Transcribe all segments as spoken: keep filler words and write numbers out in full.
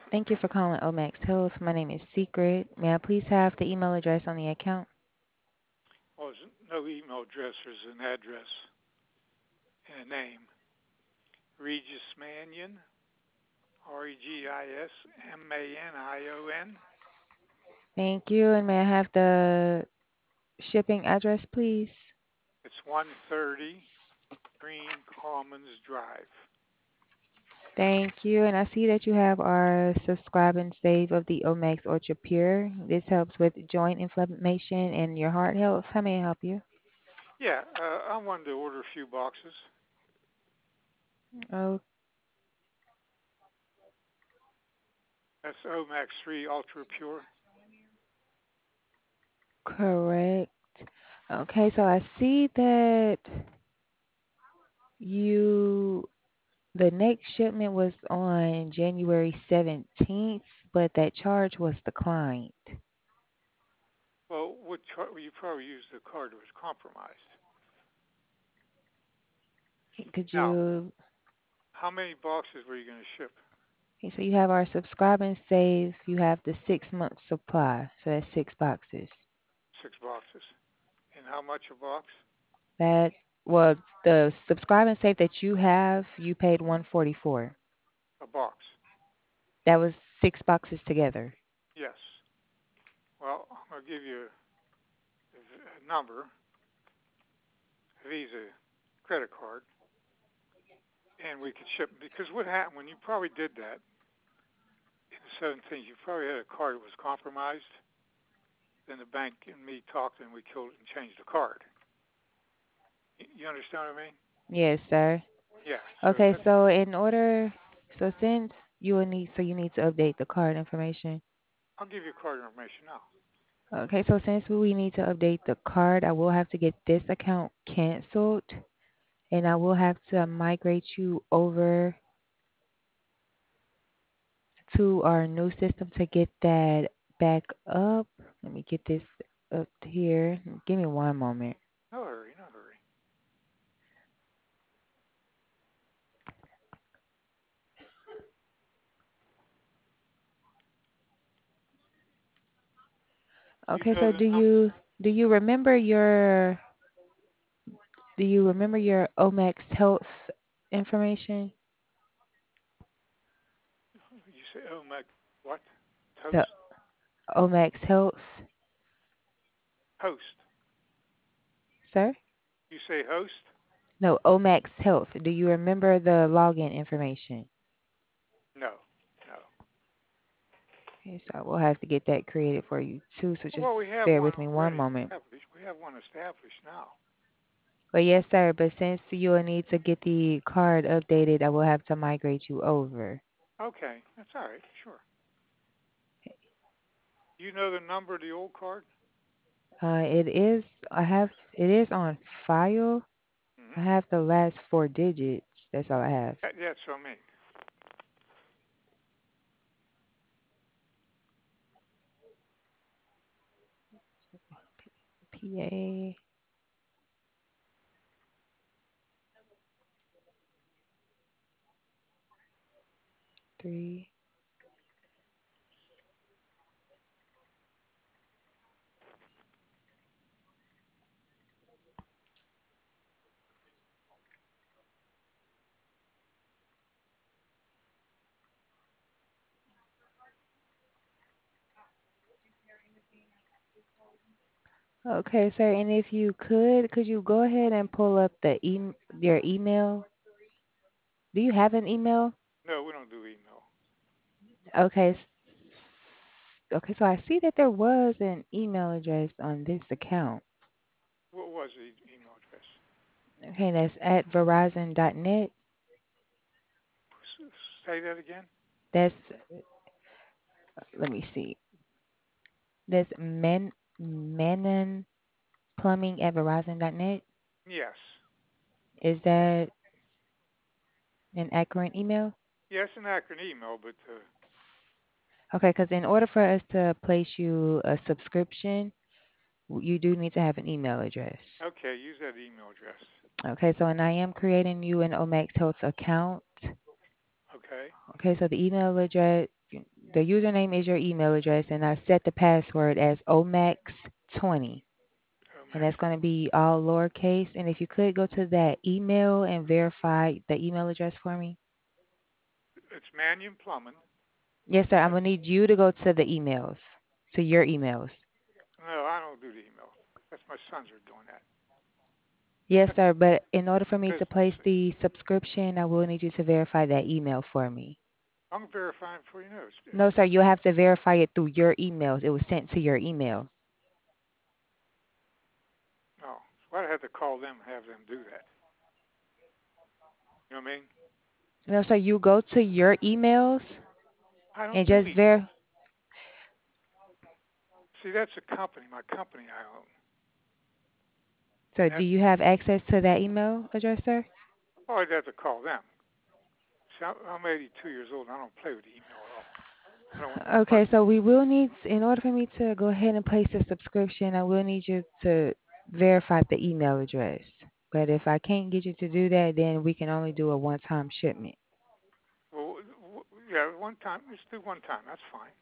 Thank you for calling Omax Health. My name is Secret. May I please have the email address on the account? Well, there's no email address. There's an address and a name. Regis Manion, R E G I S M A N I O N. Thank you. And may I have the shipping address, please? It's one thirty Green Commons Drive. Thank you. And I see that you have our subscribe and save of the Omax Ultra Pure. This helps with joint inflammation and your heart health. How may I help you? Yeah, uh, I wanted to order a few boxes. Oh, That's Omax three Ultra Pure. correct. Okay, so I see that you the next shipment was on January seventeenth, but that charge was declined. Well, what car- well, you probably used the card that was compromised. Could Now, you how many boxes were you going to ship? Okay, so you have our subscribe and save. You have the six month supply. So that's six boxes. Six boxes. And how much a box? That well, the subscribe and save that you have, you paid one forty four. A box. That was six boxes together. Yes. Well, I'll give you a number, Visa credit card, and we could ship. Because what happened when you probably did that in the seventeenth, you probably had a card that was compromised. Then the bank and me talked, and we killed and changed the card. You understand what I mean? Yes, sir. Yeah. So Okay, that's. so in order, so since you will need, so you need to update the card information. I'll give you card information now. Okay, so since we need to update the card, I will have to get this account canceled and I will have to migrate you over to our new system to get that back up. Let me get this up here. Give me one moment. No hurry, no hurry. You Okay, know so the do num. you do you remember your do you remember your Omax Health information? You say, oh my, what? The Toast? Omax Health, Host. sir? You say host? No, Omax Health. Do you remember the login information? No, no. Okay, so I will have to get that created for you too. So just Well, we have bear one with me one already moment. established. We have one established now. But yes, sir. But since you will need to get the card updated, I will have to migrate you over. Okay, that's all right. Sure. You know the number of the old card? Uh, it is. I have. It is on file. I Mm-hmm. have the last four digits. That's all I have. That, that's what I mean. P A three. Okay, sir. And if you could, could you go ahead and pull up the e your email? Do you have an email? No, we don't do email. Okay. s- Okay. So I see that there was an email address on this account. What was the email address? Okay, that's at verizon dot net. S- Say that again. That's let me see. That's men Manon Plumbing at verizon dot net. Yes. Is that an accurate email? Yes, an accurate email, but uh, Okay, because in order for us to place you a subscription, w- you do need to have an email address. okay, use that email address. Okay, so and I am creating you an Omax Health account. Okay. Okay, so the email address. The username is your email address, and I set the password as Omax twenty. And Omax. that's going to be all lowercase. And if you could go to that email and verify the email address for me. It's Manion Plumbing. Yes, sir. I'm That, going to need you to go to the emails, to your emails. no, I don't do the email. That's my sons are doing that. Yes, That's sir. But in order for me to business. place the subscription, I will need you to verify that email for me. I'm verifying for you. Know it's, No, it's sir. You'll have to verify it through your emails. It was sent to your email. no. So I'd have to call them and have them do that. You know what I mean? No, sir. You go to your emails I don't and do just email. ver. See, that's a company. My company I own. So, do That's you have access to that email address, sir? oh, I'd have to call them. See, I'm I'm eighty-two years old and I don't play with the email at all. I don't want no part Okay, of it. so we will need, in order for me to go ahead and place a subscription, I will need you to verify the email address. But if I can't get you to do that, then we can only do a one-time shipment. Well, yeah, one time. Let's do one time. That's fine.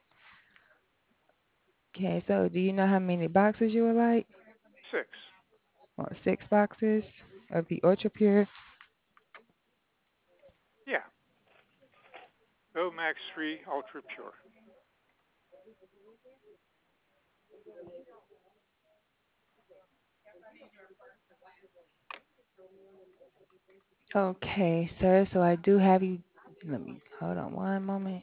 Okay, so do you know how many boxes you would like? Six. Or six boxes of the Ultra Pure? Yeah. O Max three Ultra Pure. Okay, sir, so I do have you. Let me hold on one moment.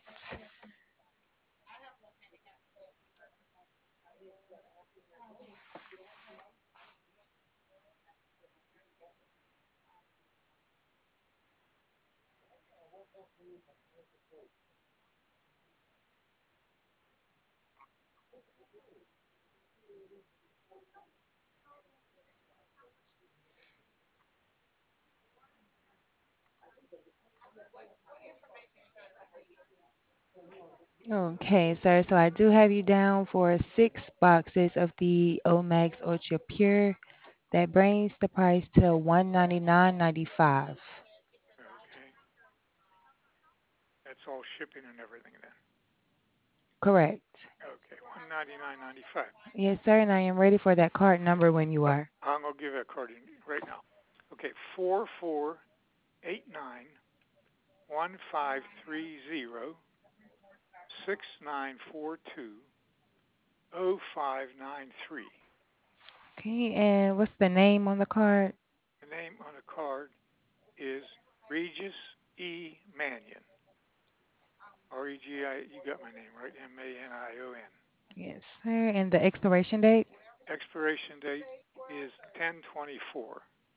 Okay, sir, so I do have you down for six boxes of the Omax Ultra Pure. That brings the price to one ninety nine ninety five. Okay. That's all shipping and everything then. Correct. Okay. One ninety nine ninety five. Yes, sir, and I am ready for that card number when you Uh, are. I'm gonna give that card in right now. Okay. Four four eight nine one five three zero six nine four two oh five nine three. Okay, and what's the name on the card? The name on the card is Regis E. Manion. R E G I. You got my name right. M A N I O N. Yes, sir, and the expiration date? Expiration date is ten twenty-four.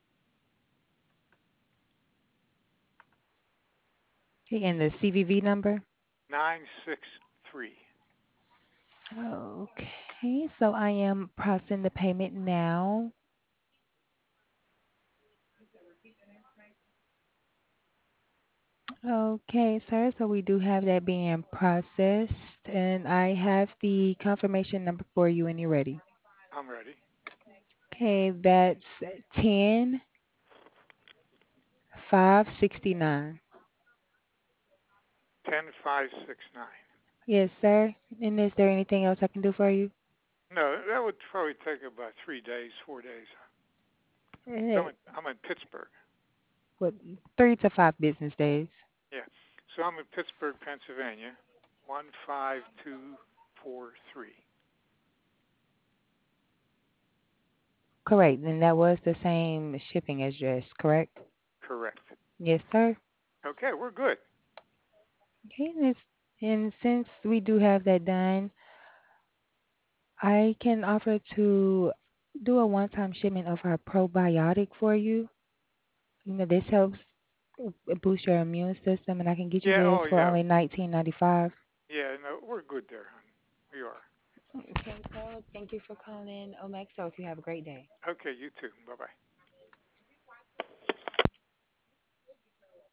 Okay, and the C V V number? nine six three. Okay, so I am processing the payment now. Okay, sir, so we do have that being processed, and I have the confirmation number for you when you're ready. I'm ready. Okay, that's ten five sixty-nine. ten five six nine. Yes, sir. And is there anything else I can do for you? No, that would probably take about three days, four days. I'm Eh, in, I'm in Pittsburgh. what, three to five business days. Yeah. So I'm in Pittsburgh, Pennsylvania. one five two four three. Correct. And that was the same shipping address, correct? Correct. Yes, sir. Okay, we're good. Okay, and, it's, and since we do have that done, I can offer to do a one-time shipment of our probiotic for you. You know, this helps boost your immune system, and I can get you Yeah, this oh for yeah. only nineteen ninety-five. Yeah, no, we're good there, hon. We are. Okay, so thank you for calling Omex. So, if you have a great day. Okay, you too. Bye bye.